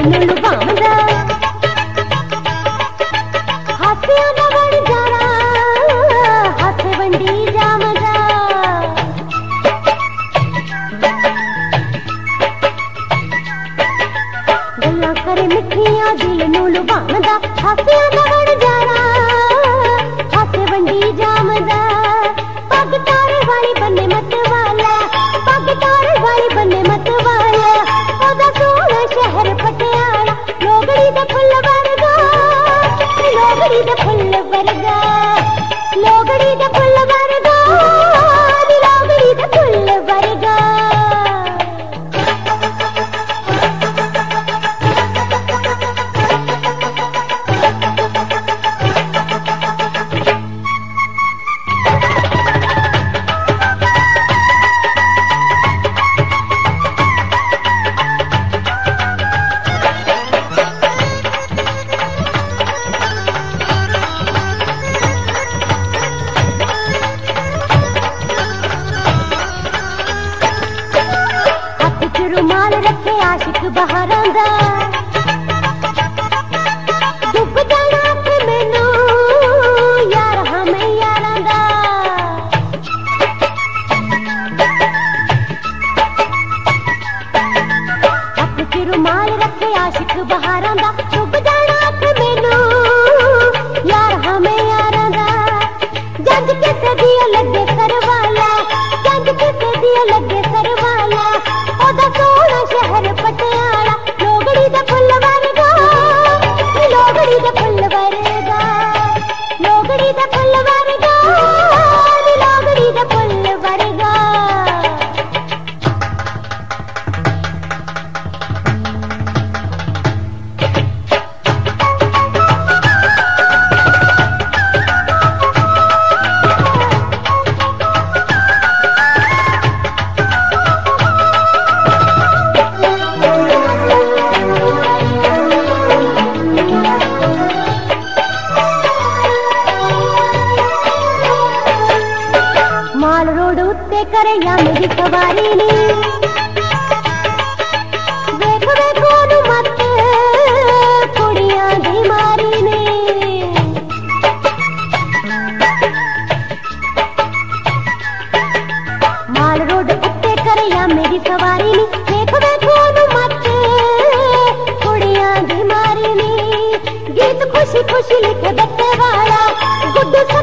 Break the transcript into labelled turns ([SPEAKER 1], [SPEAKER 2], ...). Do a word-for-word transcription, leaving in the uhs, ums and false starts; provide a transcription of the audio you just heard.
[SPEAKER 1] नू लुभावदा हासियां दा बन जारा हाथ वंडी जावदा गल्लां करे मिठियां दिल नू लुभावदा हासियां दा बन जारा हाथ वंडी जावदा पग तारे वाली बन्ने मत वाला पग तारे वाली बन्ने मत वाला ओदा सोहना शहर पटियाला लोगड़ी दा फुल वर्गा लोगड़ी दा फुल वर्गा लोगड़ी दा फुल वर्गा लोगड़ी दा फुल वर्गा रुमाल रखे आशिक बहारां दा डुब जाना अख मैनू यार हां मैं यारां दा हथ च रुमाल रखे आशिक बहारां दा डुब जाना अख मैनू यार हां मैं यारां दा जंज किसे दी लगे सरवाला जंज किसे दी लगे सरवाला ओदा सोहना शहर पटियाला लोगड़ी दा फुल वर्गा लोगड़ी दा फुल वर्गा लोगड़ी दा फुल वर्गा लोगड़ी दा फुल वर्गा माल रोड उत्ते करे या मेरी सवारी नी वेख वेख ओनू मत कुड़ियां दी मारी ने माल रोड उत्ते करे या मेरी सवारी नी वेख वेख ओनू मत कुड़ियां दी मारी ने गीत खुशी खुशी लिखे बच्चे वाला गुड्डू